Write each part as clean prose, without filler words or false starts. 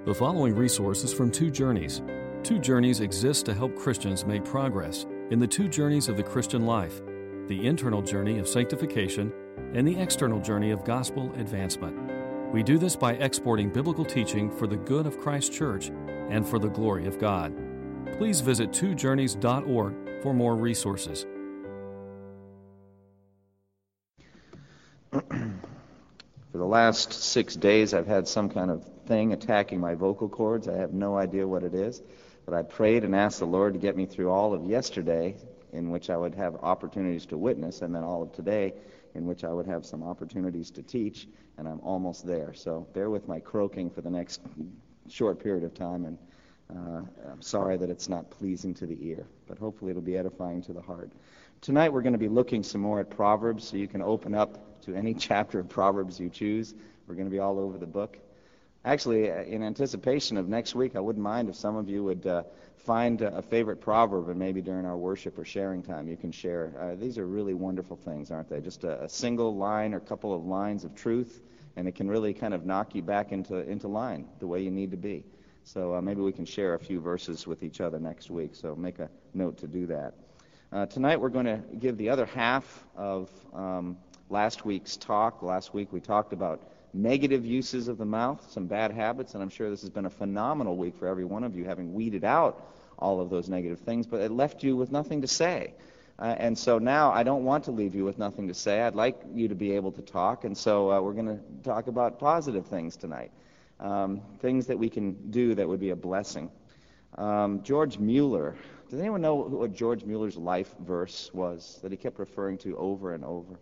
The following resource is from Two Journeys. Two Journeys exists to help Christians make progress in the two journeys of the Christian life, the internal journey of sanctification and the external journey of gospel advancement. We do this by exporting biblical teaching for the good of Christ's church and for the glory of God. Please visit twojourneys.org for more resources. For the last 6 days, I've had some kind of thing attacking my vocal cords. I have no idea what it is, but I prayed and asked the Lord to get me through all of yesterday, in which I would have opportunities to witness, and then all of today, in which I would have some opportunities to teach, and I'm almost there. So bear with my croaking for the next short period of time, and I'm sorry that it's not pleasing to the ear, but hopefully it'll be edifying to the heart. Tonight we're going to be looking some more at Proverbs, so you can open up to any chapter of Proverbs you choose. We're going to be all over the book. Actually, in anticipation of next week, I wouldn't mind if some of you would find a favorite proverb, and maybe during our worship or sharing time you can share. These are really wonderful things, aren't they? Just a single line or couple of lines of truth, and it can really kind of knock you back into line the way you need to be. So maybe we can share a few verses with each other next week, so make a note to do that. Tonight we're going to give the other half of last week's talk. Last week we talked about negative uses of the mouth, some bad habits, and I'm sure this has been a phenomenal week for every one of you, having weeded out all of those negative things, but it left you with nothing to say. And so now I don't want to leave you with nothing to say. I'd like you to be able to talk, and so we're going to talk about positive things tonight, things that we can do that would be a blessing. George Mueller. Does anyone know what George Mueller's life verse was that he kept referring to over and over?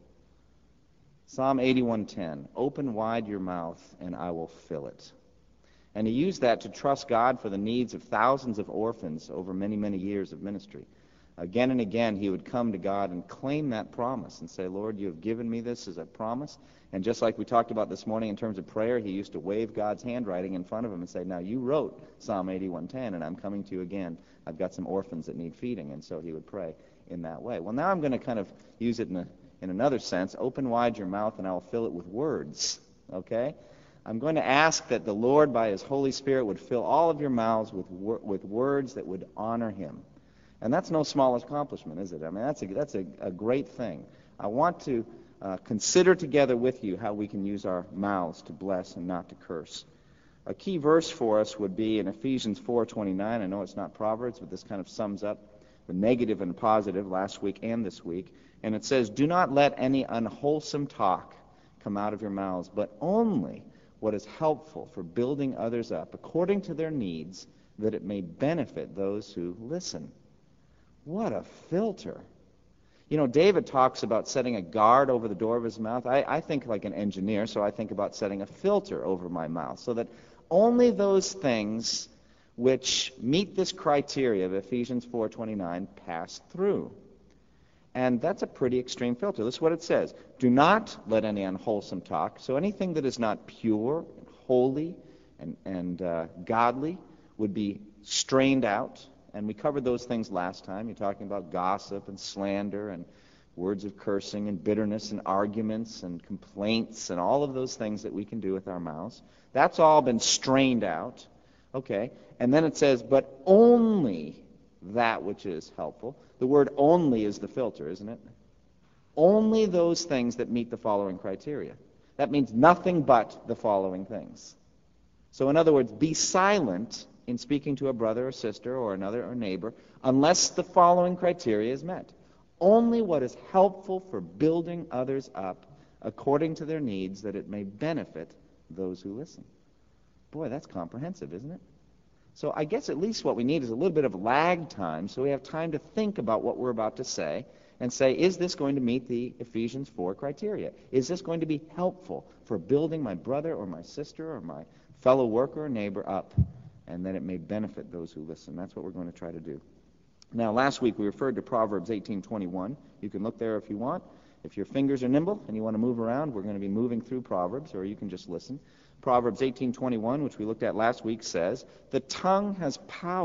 Psalm 81:10, open wide your mouth and I will fill it. And he used that to trust God for the needs of thousands of orphans over many, many years of ministry. Again and again, he would come to God and claim that promise and say, Lord, you have given me this as a promise. And just like we talked about this morning in terms of prayer, he used to wave God's handwriting in front of him and say, now you wrote Psalm 81:10, and I'm coming to you again. I've got some orphans that need feeding. And so he would pray in that way. Well, now I'm going to kind of use it in another sense. Open wide your mouth and I will fill it with words. Okay? I'm going to ask that the Lord, by his Holy Spirit, would fill all of your mouths with words that would honor him. And that's no small accomplishment, is it? I mean, that's a great thing. I want to consider together with you how we can use our mouths to bless and not to curse. A key verse for us would be in Ephesians 4:29. I know it's not Proverbs, but this kind of sums up the negative and positive last week and this week. And it says, do not let any unwholesome talk come out of your mouths, but only what is helpful for building others up according to their needs, that it may benefit those who listen. What a filter. You know, David talks about setting a guard over the door of his mouth. I think like an engineer, so I think about setting a filter over my mouth so that only those things which meet this criteria of Ephesians 4:29 pass through. And that's a pretty extreme filter. This is what it says. Do not let any unwholesome talk. So anything that is not pure, holy, and godly would be strained out. And we covered those things last time. You're talking about gossip and slander and words of cursing and bitterness and arguments and complaints and all of those things that we can do with our mouths. That's all been strained out. Okay. And then it says, but only that which is helpful. The word only is the filter, isn't it? Only those things that meet the following criteria. That means nothing but the following things. So in other words, be silent in speaking to a brother or sister or another or neighbor unless the following criteria is met. Only what is helpful for building others up according to their needs, that it may benefit those who listen. Boy, that's comprehensive, isn't it? So I guess at least what we need is a little bit of lag time so we have time to think about what we're about to say and say, is this going to meet the Ephesians 4 criteria? Is this going to be helpful for building my brother or my sister or my fellow worker or neighbor up, and that it may benefit those who listen? That's what we're going to try to do. Now, last week we referred to Proverbs 18:21. You can look there if you want. If your fingers are nimble and you want to move around, we're going to be moving through Proverbs, or you can just listen. Proverbs 18:21, which we looked at last week, says, the tongue has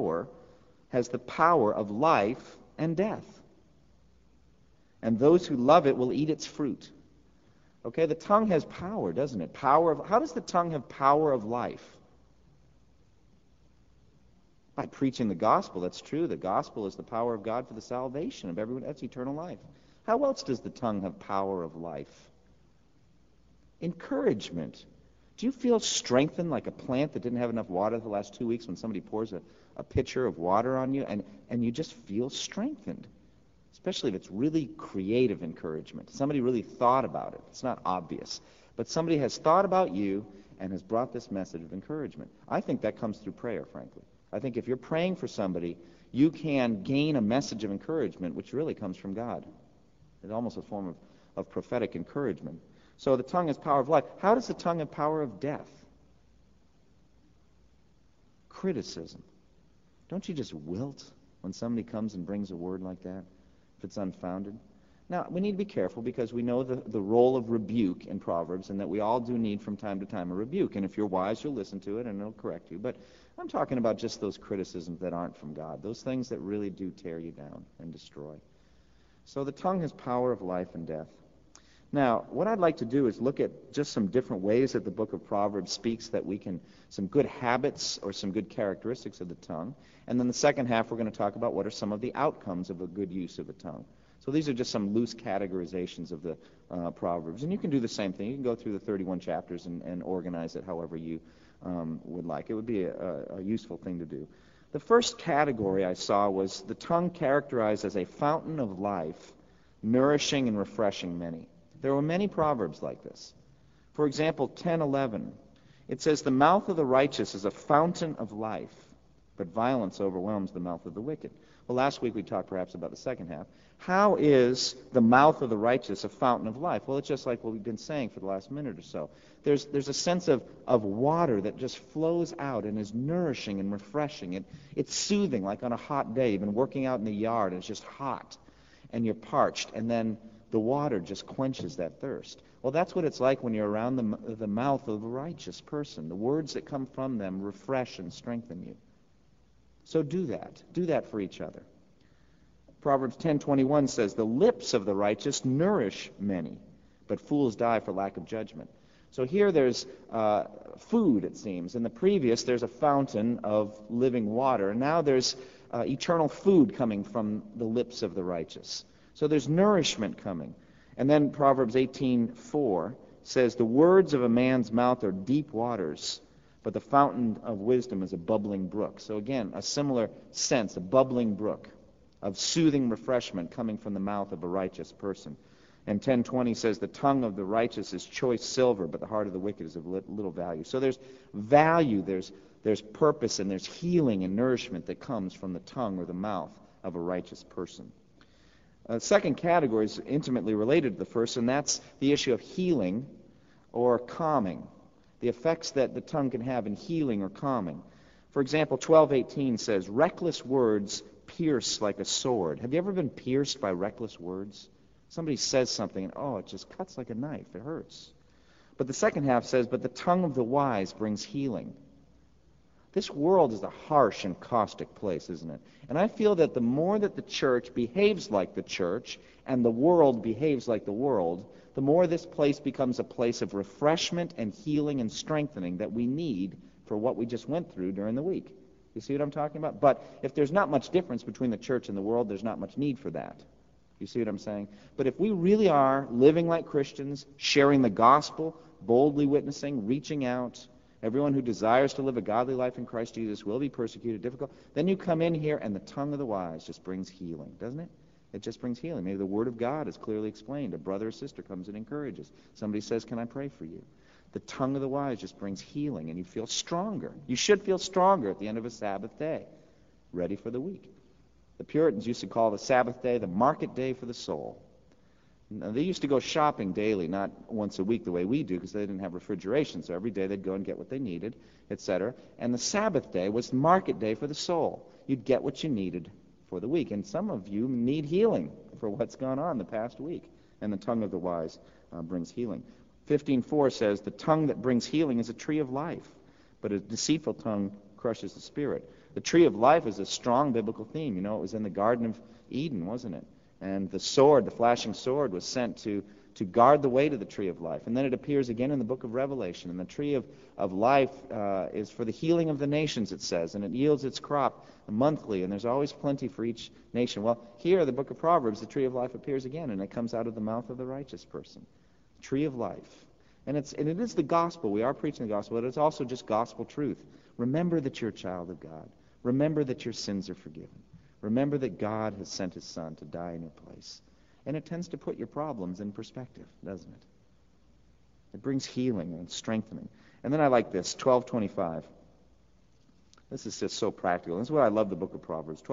the power of life and death, and those who love it will eat its fruit. Okay, the tongue has power, doesn't it? How does the tongue have power of life? By preaching the gospel. That's true. The gospel is the power of God for the salvation of everyone. That's eternal life. How else does the tongue have power of life? Encouragement. Do you feel strengthened like a plant that didn't have enough water the last 2 weeks when somebody pours a pitcher of water on you and you just feel strengthened? Especially if it's really creative encouragement. Somebody really thought about it. It's not obvious. But somebody has thought about you and has brought this message of encouragement. I think that comes through prayer, frankly. I think if you're praying for somebody, you can gain a message of encouragement which really comes from God. It's almost a form of prophetic encouragement. So the tongue has power of life. How does the tongue have power of death? Criticism. Don't you just wilt when somebody comes and brings a word like that, if it's unfounded? Now, we need to be careful because we know the role of rebuke in Proverbs and that we all do need from time to time a rebuke. And if you're wise, you'll listen to it and it'll correct you. But I'm talking about just those criticisms that aren't from God, those things that really do tear you down and destroy. So the tongue has power of life and death. Now, what I'd like to do is look at just some different ways that the book of Proverbs speaks that we can, some good habits or some good characteristics of the tongue. And then the second half, we're going to talk about what are some of the outcomes of a good use of the tongue. So these are just some loose categorizations of the Proverbs. And you can do the same thing. You can go through the 31 chapters and organize it however you would like. It would be a useful thing to do. The first category I saw was the tongue characterized as a fountain of life, nourishing and refreshing many. There were many proverbs like this. For example, 10:11, it says, "The mouth of the righteous is a fountain of life, but violence overwhelms the mouth of the wicked." Well, last week we talked perhaps about the second half. How is the mouth of the righteous a fountain of life? Well, it's just like what we've been saying for the last minute or so. There's a sense of water that just flows out and is nourishing and refreshing. It's soothing, like on a hot day. You've been working out in the yard and it's just hot and you're parched, and then the water just quenches that thirst. Well, that's what it's like when you're around the mouth of a righteous person. The words that come from them refresh and strengthen you. So do that. Do that for each other. Proverbs 10:21 says, "The lips of the righteous nourish many, but fools die for lack of judgment." So here there's food, it seems. In the previous, there's a fountain of living water. And now there's eternal food coming from the lips of the righteous. So there's nourishment coming. And then Proverbs 18:4 says, "The words of a man's mouth are deep waters, but the fountain of wisdom is a bubbling brook." So again, a similar sense, a bubbling brook of soothing refreshment coming from the mouth of a righteous person. And 10:20 says, "The tongue of the righteous is choice silver, but the heart of the wicked is of little value." So there's value, there's purpose, and there's healing and nourishment that comes from the tongue or the mouth of a righteous person. The second category is intimately related to the first, and that's the issue of healing or calming, the effects that the tongue can have in healing or calming. For example, 12:18 says, "Reckless words pierce like a sword." Have you ever been pierced by reckless words? Somebody says something, and it just cuts like a knife. It hurts. But the second half says, "But the tongue of the wise brings healing." This world is a harsh and caustic place, isn't it? And I feel that the more that the church behaves like the church and the world behaves like the world, the more this place becomes a place of refreshment and healing and strengthening that we need for what we just went through during the week. You see what I'm talking about? But if there's not much difference between the church and the world, there's not much need for that. You see what I'm saying? But if we really are living like Christians, sharing the gospel, boldly witnessing, reaching out, everyone who desires to live a godly life in Christ Jesus will be persecuted, difficult. Then you come in here and the tongue of the wise just brings healing, doesn't it? It just brings healing. Maybe the Word of God is clearly explained. A brother or sister comes and encourages. Somebody says, "Can I pray for you?" The tongue of the wise just brings healing, and you feel stronger. You should feel stronger at the end of a Sabbath day, ready for the week. The Puritans used to call the Sabbath day the market day for the soul. Now, they used to go shopping daily, not once a week the way we do, because they didn't have refrigeration. So every day they'd go and get what they needed, etc. And the Sabbath day was market day for the soul. You'd get what you needed for the week. And some of you need healing for what's gone on the past week. And the tongue of the wise brings healing. 15:4 says, "The tongue that brings healing is a tree of life, but a deceitful tongue crushes the spirit." The tree of life is a strong biblical theme. You know, it was in the Garden of Eden, wasn't it? And the sword, the flashing sword, was sent to guard the way to the tree of life. And then it appears again in the book of Revelation. And the tree of life is for the healing of the nations, it says, and it yields its crop monthly, and there's always plenty for each nation. Well, here, the book of Proverbs, the tree of life appears again, and it comes out of the mouth of the righteous person. Tree of life. And it is the gospel. We are preaching the gospel, but it's also just gospel truth. Remember that you're a child of God. Remember that your sins are forgiven. Remember that God has sent his Son to die in your place. And it tends to put your problems in perspective, doesn't it? It brings healing and strengthening. And then I like this, 12:25. This is just so practical. This is why I love the book of Proverbs,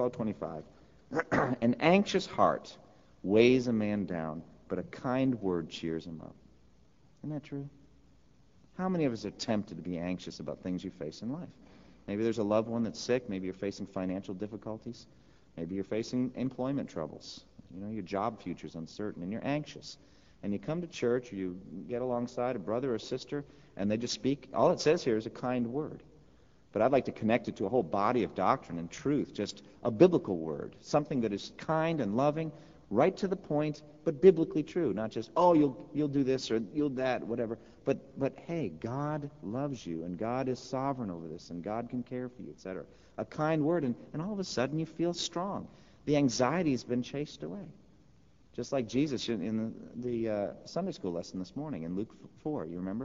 12:25. An anxious heart weighs a man down, but a kind word cheers him up. Isn't that true? How many of us are tempted to be anxious about things you face in life? Maybe there's a loved one that's sick. Maybe you're facing financial difficulties. Maybe you're facing employment troubles. Your job future's uncertain, and you're anxious. And you come to church, or you get alongside a brother or sister, and they just speak. All it says here is a kind word. But I'd like to connect it to a whole body of doctrine and truth, just a biblical word, something that is kind and loving, right to the point, but biblically true. Not just, oh, you'll do this or you'll that, whatever. But hey, God loves you, and God is sovereign over this, and God can care for you, etc. A kind word, and all of a sudden you feel strong. The anxiety has been chased away. Just like Jesus in the Sunday school lesson this morning in Luke 4, you remember?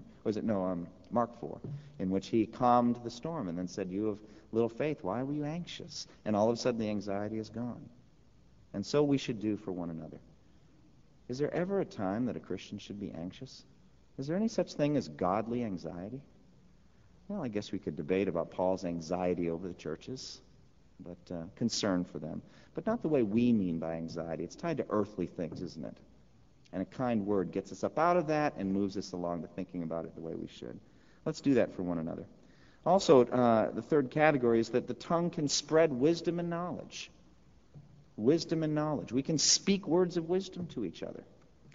Mark 4, in which he calmed the storm and then said, "You of little faith, why were you anxious?" And all of a sudden the anxiety is gone. And so we should do for one another. Is there ever a time that a Christian should be anxious? Is there any such thing as godly anxiety? Well, I guess we could debate about Paul's anxiety over the churches, but concern for them. But not the way we mean by anxiety. It's tied to earthly things, isn't it? And a kind word gets us up out of that and moves us along to thinking about it the way we should. Let's do that for one another. Also, the third category is that the tongue can spread wisdom and knowledge. Wisdom and knowledge. We can speak words of wisdom to each other.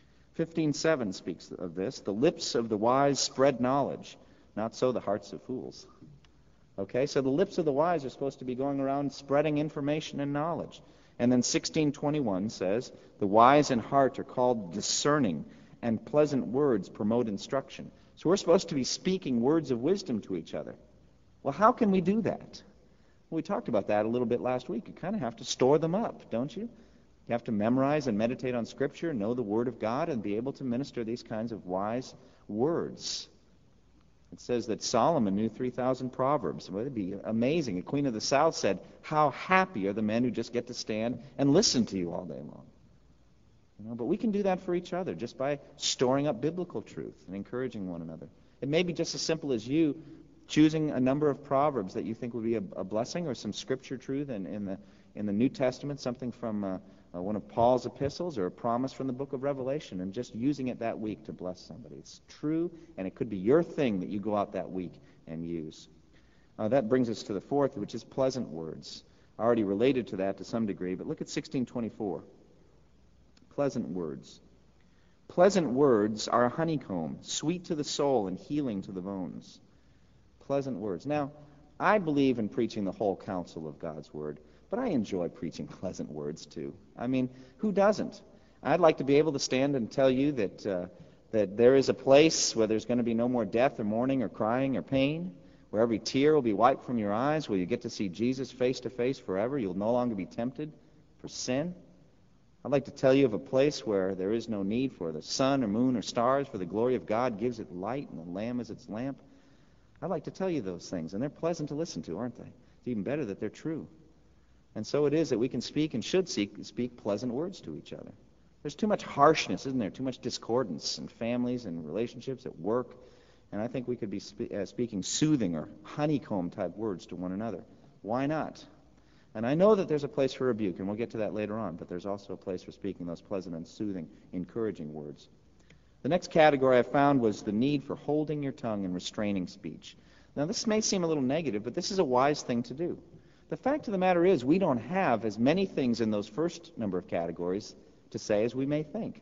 15:7 speaks of this. The lips of the wise spread knowledge, not so the hearts of fools. Okay, so the lips of the wise are supposed to be going around spreading information and knowledge. And then 16:21 says, the wise in heart are called discerning, and pleasant words promote instruction. So we're supposed to be speaking words of wisdom to each other. Well, how can we do that? Well, we talked about that a little bit last week. You kind of have to store them up, don't you? You have to memorize and meditate on Scripture, know the Word of God, and be able to minister these kinds of wise words. It says that Solomon knew 3,000 proverbs. Well, it'd be amazing. The Queen of the South said, how happy are the men who just get to stand and listen to you all day long. But we can do that for each other just by storing up biblical truth and encouraging one another. It may be just as simple as you choosing a number of proverbs that you think would be a blessing, or some Scripture truth in the New Testament, something from one of Paul's epistles, or a promise from the book of Revelation, and just using it that week to bless somebody. It's true, and it could be your thing that you go out that week and use. That brings us to the fourth, which is pleasant words. I already related to that to some degree, but look at 16:24. Pleasant words. Pleasant words are a honeycomb, sweet to the soul and healing to the bones. Pleasant words. Now, I believe in preaching the whole counsel of God's Word, but I enjoy preaching pleasant words too. I mean, who doesn't? I'd like to be able to stand and tell you that there is a place where there's going to be no more death or mourning or crying or pain, where every tear will be wiped from your eyes, where you get to see Jesus face to face forever. You'll no longer be tempted for sin. I'd like to tell you of a place where there is no need for the sun or moon or stars, for the glory of God gives it light, and the Lamb is its lamp. I'd like to tell you those things, and they're pleasant to listen to, aren't they? It's even better that they're true. And so it is that we can speak and should speak pleasant words to each other. There's too much harshness, isn't there? Too much discordance in families and relationships at work. And I think we could be speaking soothing or honeycomb-type words to one another. Why not? And I know that there's a place for rebuke, and we'll get to that later on, but there's also a place for speaking those pleasant and soothing, encouraging words. The next category I found was the need for holding your tongue and restraining speech. Now, this may seem a little negative, but this is a wise thing to do. The fact of the matter is we don't have as many things in those first number of categories to say as we may think.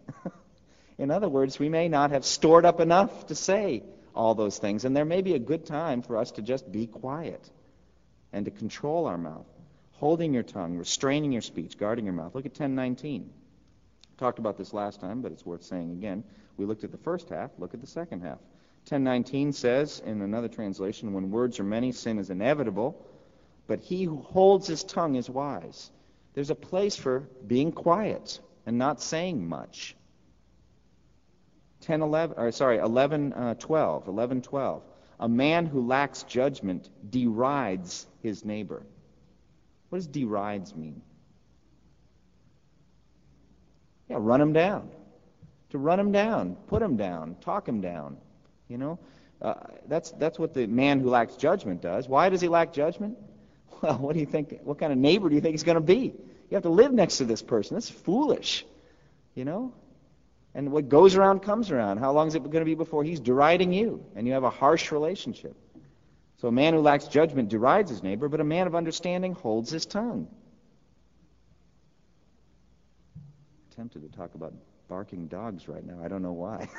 In other words, we may not have stored up enough to say all those things, and there may be a good time for us to just be quiet and to control our mouth. Holding your tongue, restraining your speech, guarding your mouth. Look at 10:19. Talked about this last time, but it's worth saying again. We looked at the first half, look at the second half. 10:19 says, in another translation, when words are many, sin is inevitable, but he who holds his tongue is wise. There's a place for being quiet and not saying much. 11:12. A man who lacks judgment derides his neighbor. What does derides mean? Yeah, run him down. To run him down, put him down, talk him down. You know, that's what the man who lacks judgment does. Why does he lack judgment? Well, what do you think? What kind of neighbor do you think he's going to be? You have to live next to this person. That's foolish, you know. And what goes around comes around. How long is it going to be before he's deriding you and you have a harsh relationship? So a man who lacks judgment derides his neighbor, but a man of understanding holds his tongue. I'm tempted to talk about barking dogs right now. I don't know why.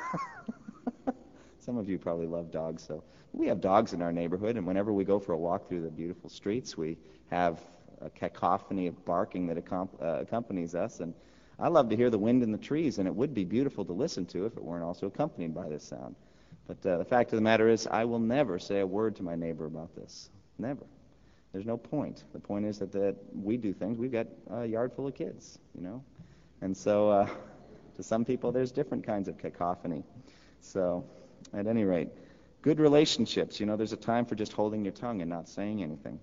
Some of you probably love dogs, so we have dogs in our neighborhood, and whenever we go for a walk through the beautiful streets, we have a cacophony of barking that accompanies us, and I love to hear the wind in the trees, and it would be beautiful to listen to if it weren't also accompanied by this sound. But the fact of the matter is, I will never say a word to my neighbor about this. Never. There's no point. The point is that we do things. We've got a yard full of kids, you know, and so to some people there's different kinds of cacophony. So at any rate, good relationships, you know, there's a time for just holding your tongue and not saying anything.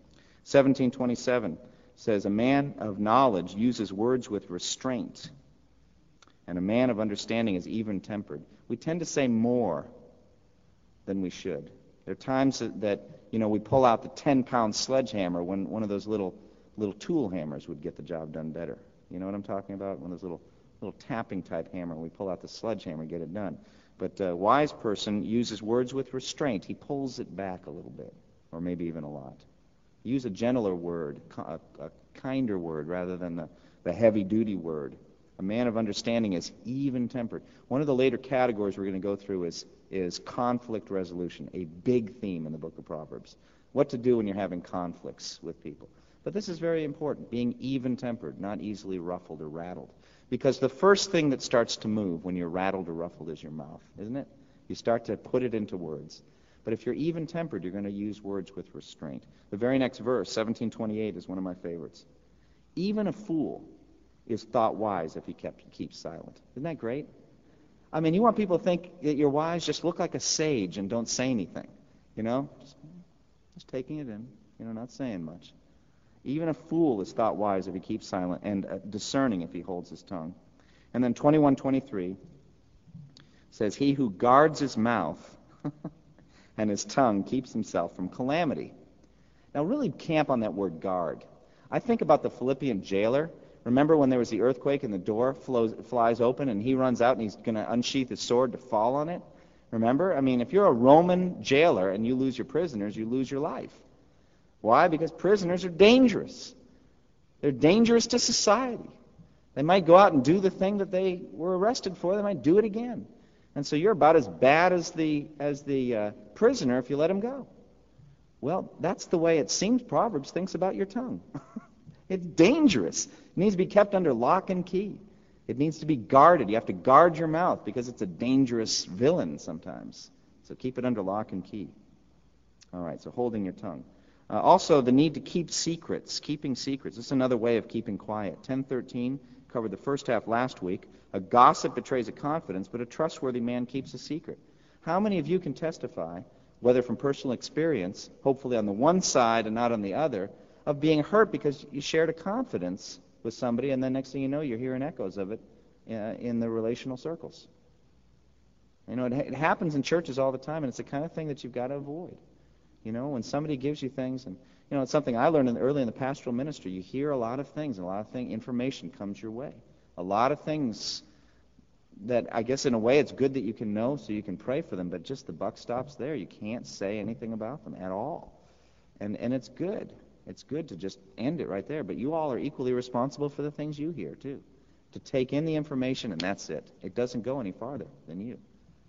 17:27 says, a man of knowledge uses words with restraint, and a man of understanding is even-tempered. We tend to say more than we should. There are times that you know, we pull out the 10-pound sledgehammer when one of those little tool hammers would get the job done better. You know what I'm talking about? One of those little tapping-type hammer, we pull out the sledgehammer and get it done. But a wise person uses words with restraint. He pulls it back a little bit, or maybe even a lot. Use a gentler word, a kinder word, rather than the heavy-duty word. A man of understanding is even-tempered. One of the later categories we're going to go through is conflict resolution, a big theme in the book of Proverbs. What to do when you're having conflicts with people. But this is very important, being even-tempered, not easily ruffled or rattled. Because the first thing that starts to move when you're rattled or ruffled is your mouth, isn't it? You start to put it into words. But if you're even-tempered, you're going to use words with restraint. The very next verse, 17:28, is one of my favorites. Even a fool is thought wise if he keeps silent. Isn't that great? I mean, you want people to think that you're wise, just look like a sage and don't say anything. You know? Just taking it in, you know, not saying much. Even a fool is thought wise if he keeps silent, and discerning if he holds his tongue. And then 21:23 says, he who guards his mouth and his tongue keeps himself from calamity. Now really camp on that word guard. I think about the Philippian jailer. Remember when there was the earthquake and the door flies open and he runs out and he's going to unsheath his sword to fall on it? Remember? I mean, if you're a Roman jailer and you lose your prisoners, you lose your life. Why? Because prisoners are dangerous. They're dangerous to society. They might go out and do the thing that they were arrested for. They might do it again. And so you're about as bad as the prisoner if you let him go. Well, that's the way it seems Proverbs thinks about your tongue. It's dangerous. It needs to be kept under lock and key. It needs to be guarded. You have to guard your mouth because it's a dangerous villain sometimes. So keep it under lock and key. All right, so holding your tongue. Also, the need to keep secrets, keeping secrets. This is another way of keeping quiet. 10:13 covered the first half last week. A gossip betrays a confidence, but a trustworthy man keeps a secret. How many of you can testify, whether from personal experience, hopefully on the one side and not on the other, of being hurt because you shared a confidence with somebody, and then next thing you know, you're hearing echoes of it in the relational circles? You know, it happens in churches all the time, and it's the kind of thing that you've got to avoid. You know, when somebody gives you things, and you know, it's something I learned early in the pastoral ministry. You hear a lot of things, and a lot of information comes your way. A lot of things that I guess in a way it's good that you can know so you can pray for them, but just the buck stops there. You can't say anything about them at all. And it's good. It's good to just end it right there. But you all are equally responsible for the things you hear, too. To take in the information, and that's it. It doesn't go any farther than you.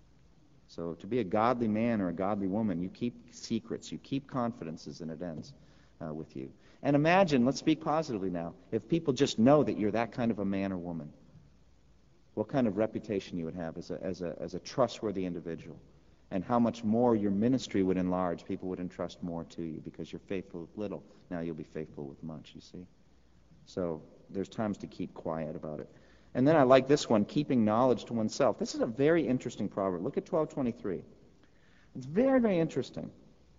So to be a godly man or a godly woman, you keep secrets, you keep confidences, and it ends with you. And imagine, let's speak positively now, if people just know that you're that kind of a man or woman. what kind of reputation you would have as a trustworthy individual, and how much more your ministry would enlarge. People would entrust more to you because you're faithful with little. Now you'll be faithful with much, you see. So there's times to keep quiet about it. And then I like this one, keeping knowledge to oneself. This is a very interesting proverb. Look at 12:23. It's very, very interesting.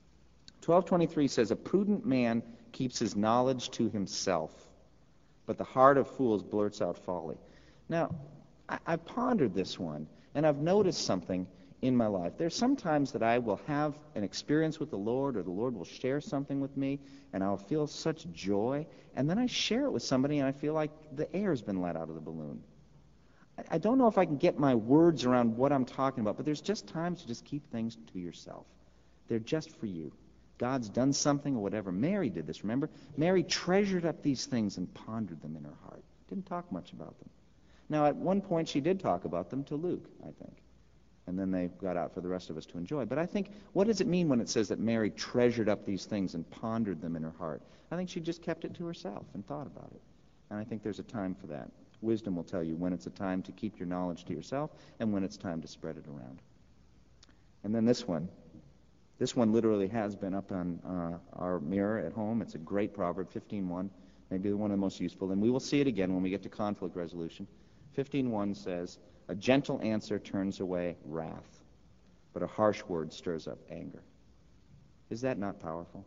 12:23 says, "A prudent man keeps his knowledge to himself, but the heart of fools blurts out folly." Now, I've pondered this one, and I've noticed something in my life. There's some times that I will have an experience with the Lord, or the Lord will share something with me, and I'll feel such joy, and then I share it with somebody, and I feel like the air's been let out of the balloon. I don't know if I can get my words around what I'm talking about, but there's just times to just keep things to yourself. They're just for you. God's done something or whatever. Mary did this, remember? Mary treasured up these things and pondered them in her heart. Didn't talk much about them. Now, at one point, she did talk about them to Luke, I think. And then they got out for the rest of us to enjoy. But I think, what does it mean when it says that Mary treasured up these things and pondered them in her heart? I think she just kept it to herself and thought about it. And I think there's a time for that. Wisdom will tell you when it's a time to keep your knowledge to yourself and when it's time to spread it around. And then this one. This one literally has been up on our mirror at home. It's a great proverb, 15:1, maybe one of the most useful. And we will see it again when we get to conflict resolution. 15:1 says, "A gentle answer turns away wrath, but a harsh word stirs up anger." Is that not powerful?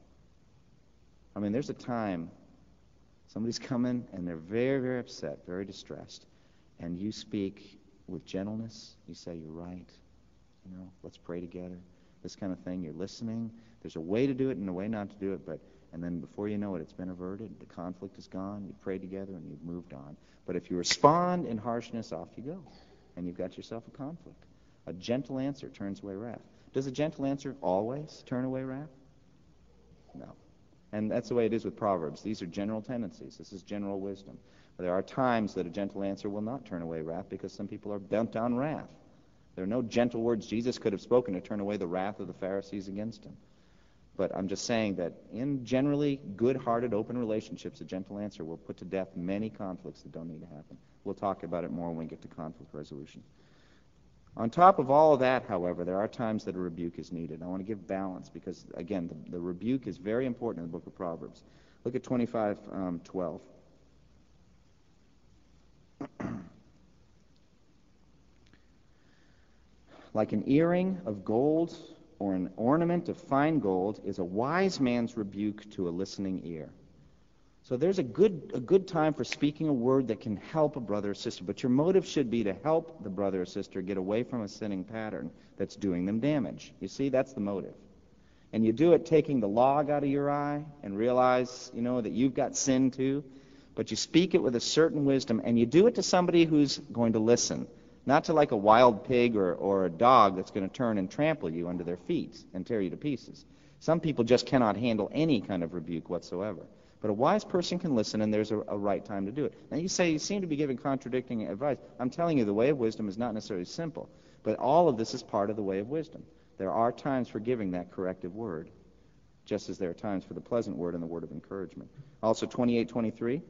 I mean, there's a time somebody's coming and they're very, very upset, very distressed, and you speak with gentleness. You say, "You're right. Let's pray together." This kind of thing. You're listening. There's a way to do it and a way not to do it, and then before you know it, it's been averted. The conflict is gone. You prayed together and you've moved on. But if you respond in harshness, off you go, and you've got yourself a conflict. A gentle answer turns away wrath. Does a gentle answer always turn away wrath? No. And that's the way it is with Proverbs. These are general tendencies. This is general wisdom. But there are times that a gentle answer will not turn away wrath because some people are bent on wrath. There are no gentle words Jesus could have spoken to turn away the wrath of the Pharisees against him. But I'm just saying that in generally good-hearted, open relationships, a gentle answer will put to death many conflicts that don't need to happen. We'll talk about it more when we get to conflict resolution. On top of all of that, however, there are times that a rebuke is needed. I want to give balance because, again, the rebuke is very important in the book of Proverbs. Look at 25:12. "Like an earring of gold or an ornament of fine gold is a wise man's rebuke to a listening ear." So there's a good time for speaking a word that can help a brother or sister, but your motive should be to help the brother or sister get away from a sinning pattern that's doing them damage. You see, that's the motive. And you do it taking the log out of your eye and realize, that you've got sin too, but you speak it with a certain wisdom, and you do it to somebody who's going to listen. Not to like a wild pig or a dog that's going to turn and trample you under their feet and tear you to pieces. Some people just cannot handle any kind of rebuke whatsoever. But a wise person can listen, and there's a right time to do it. Now you say you seem to be giving contradicting advice. I'm telling you the way of wisdom is not necessarily simple, but all of this is part of the way of wisdom. There are times for giving that corrective word, just as there are times for the pleasant word and the word of encouragement. Also 28:23.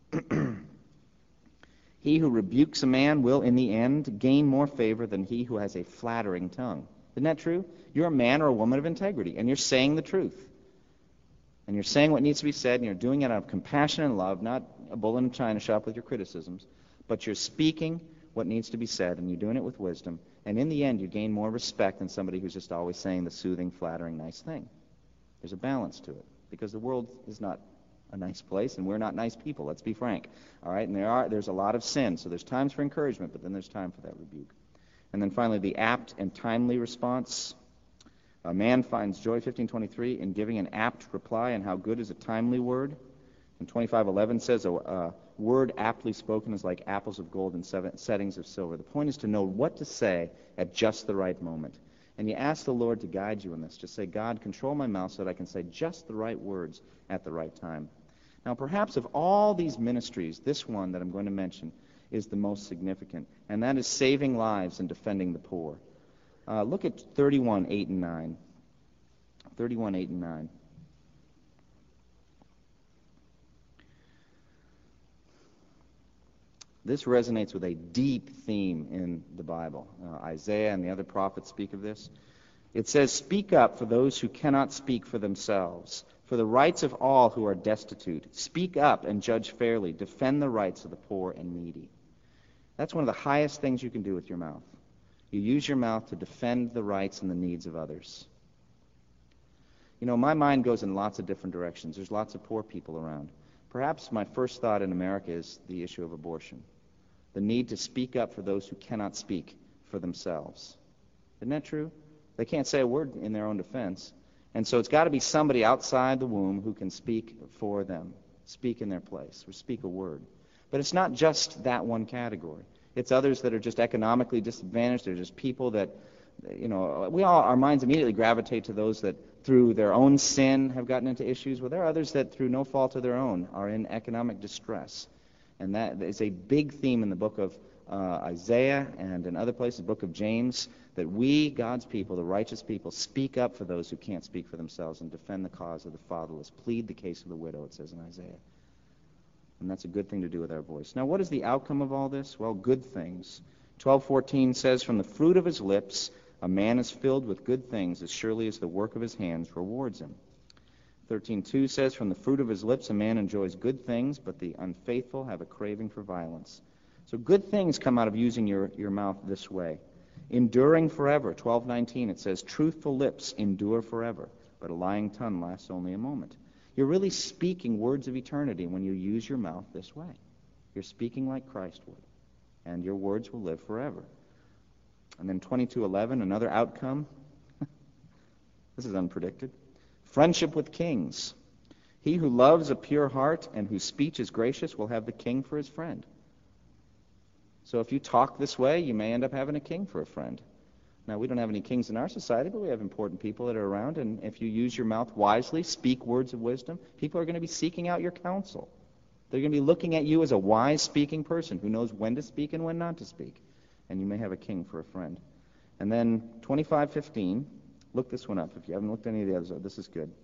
"He who rebukes a man will, in the end, gain more favor than he who has a flattering tongue." Isn't that true? You're a man or a woman of integrity, and you're saying the truth. And you're saying what needs to be said, and you're doing it out of compassion and love, not a bull in a china shop with your criticisms, but you're speaking what needs to be said, and you're doing it with wisdom. And in the end, you gain more respect than somebody who's just always saying the soothing, flattering, nice thing. There's a balance to it, because the world is not a nice place, and we're not nice people, let's be frank. All right, and there's a lot of sin, so there's times for encouragement, but then there's time for that rebuke. And then finally, the apt and timely response. "A man finds joy," 15:23, "in giving an apt reply, and how good is a timely word." And 25:11 says, "A word aptly spoken is like apples of gold in settings of silver." The point is to know what to say at just the right moment. And you ask the Lord to guide you in this. Just say, "God, control my mouth so that I can say just the right words at the right time." Now, perhaps of all these ministries, this one that I'm going to mention is the most significant, and that is saving lives and defending the poor. Look at 31:8 and 9. 31:8 and 9. This resonates with a deep theme in the Bible. Isaiah and the other prophets speak of this. It says, "Speak up for those who cannot speak for themselves, for the rights of all who are destitute. Speak up and judge fairly. Defend the rights of the poor and needy." That's one of the highest things you can do with your mouth. You use your mouth to defend the rights and the needs of others. You know, my mind goes in lots of different directions. There's lots of poor people around. Perhaps my first thought in America is the issue of abortion. The need to speak up for those who cannot speak for themselves. Isn't that true? They can't say a word in their own defense. And so it's got to be somebody outside the womb who can speak for them, speak in their place, or speak a word. But it's not just that one category. It's others that are just economically disadvantaged. They're just people that, you know, our minds immediately gravitate to those that through their own sin have gotten into issues. Well, there are others that through no fault of their own are in economic distress. And that is a big theme in the book of Isaiah and in other places, the book of James, that we, God's people, the righteous people, speak up for those who can't speak for themselves and defend the cause of the fatherless, plead the case of the widow, it says in Isaiah. And that's a good thing to do with our voice. Now, what is the outcome of all this? Well, good things. 12:14 says, "From the fruit of his lips a man is filled with good things, as surely as the work of his hands rewards him." 13:2 says, "From the fruit of his lips a man enjoys good things, but the unfaithful have a craving for violence." So good things come out of using your mouth this way. Enduring forever. 12:19 it says, "Truthful lips endure forever, but a lying tongue lasts only a moment." You're really speaking words of eternity when you use your mouth this way. You're speaking like Christ would, and your words will live forever. And then 22:11, another outcome. This is unpredicted. Friendship with kings. He who loves a pure heart and whose speech is gracious will have the king for his friend. So if you talk this way, you may end up having a king for a friend. Now, we don't have any kings in our society, but we have important people that are around, and if you use your mouth wisely, speak words of wisdom, people are going to be seeking out your counsel. They're going to be looking at you as a wise speaking person who knows when to speak and when not to speak. And you may have a king for a friend. And then 25:15, look this one up. If you haven't looked at any of the others, this is good.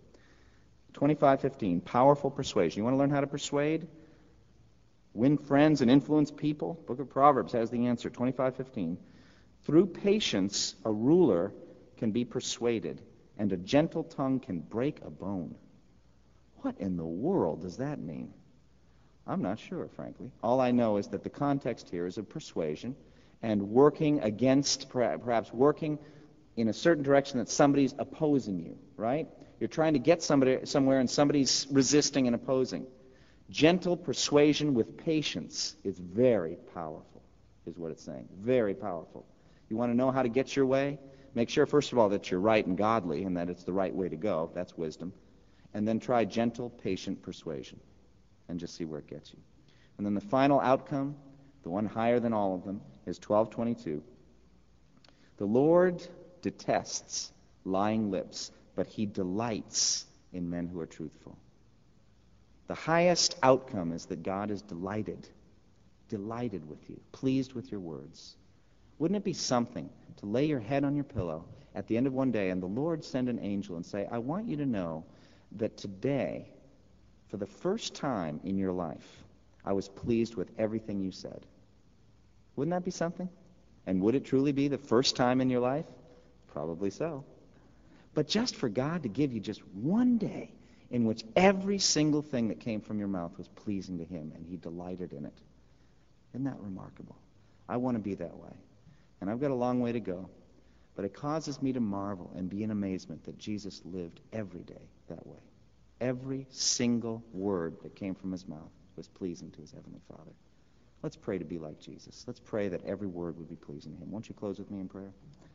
25:15, powerful persuasion. You want to learn how to persuade? Win friends and influence people? Book of Proverbs has the answer. 25:15. "Through patience, a ruler can be persuaded, and a gentle tongue can break a bone." What in the world does that mean? I'm not sure, frankly. All I know is that the context here is of persuasion and working against, perhaps working in a certain direction that somebody's opposing you, right? You're trying to get somebody somewhere and somebody's resisting and opposing. Gentle persuasion with patience is very powerful, is what it's saying. Very powerful. You want to know how to get your way? Make sure, first of all, that you're right and godly and that it's the right way to go. That's wisdom. And then try gentle, patient persuasion and just see where it gets you. And then the final outcome, the one higher than all of them, is 12:22. "The Lord detests lying lips, but he delights in men who are truthful." The highest outcome is that God is delighted with you, pleased with your words. Wouldn't it be something to lay your head on your pillow at the end of one day and the Lord send an angel and say, "I want you to know that today, for the first time in your life, I was pleased with everything you said." Wouldn't that be something? And would it truly be the first time in your life? Probably so. But just for God to give you just one day in which every single thing that came from your mouth was pleasing to him and he delighted in it. Isn't that remarkable? I want to be that way. And I've got a long way to go. But it causes me to marvel and be in amazement that Jesus lived every day that way. Every single word that came from his mouth was pleasing to his heavenly Father. Let's pray to be like Jesus. Let's pray that every word would be pleasing to him. Won't you close with me in prayer?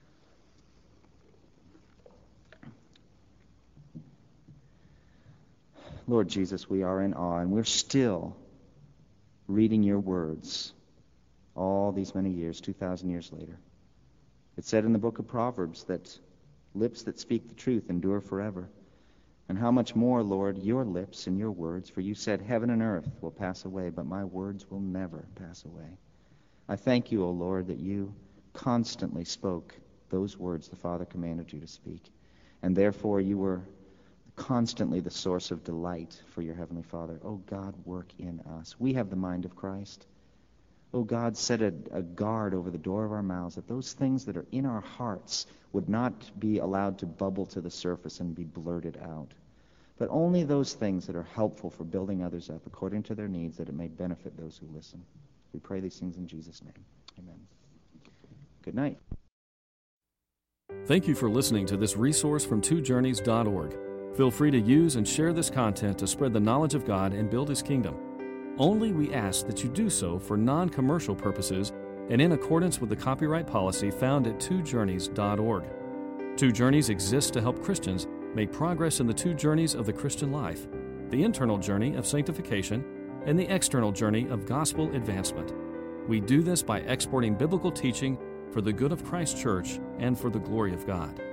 Lord Jesus, we are in awe, and we're still reading your words all these many years, 2,000 years later. It said in the book of Proverbs that lips that speak the truth endure forever. And how much more, Lord, your lips and your words, for you said heaven and earth will pass away, but my words will never pass away. I thank you, O Lord, that you constantly spoke those words the Father commanded you to speak. And therefore you were constantly the source of delight for your Heavenly Father. Oh God, work in us. We have the mind of Christ. Oh God, set a guard over the door of our mouths, that those things that are in our hearts would not be allowed to bubble to the surface and be blurted out, but only those things that are helpful for building others up according to their needs, that it may benefit those who listen. We pray these things in Jesus' name. Amen. Good night. Thank you for listening to this resource from twojourneys.org. Feel free to use and share this content to spread the knowledge of God and build His kingdom. Only we ask that you do so for non-commercial purposes and in accordance with the copyright policy found at twojourneys.org. Two Journeys exists to help Christians make progress in the two journeys of the Christian life, the internal journey of sanctification and the external journey of gospel advancement. We do this by exporting biblical teaching for the good of Christ's church and for the glory of God.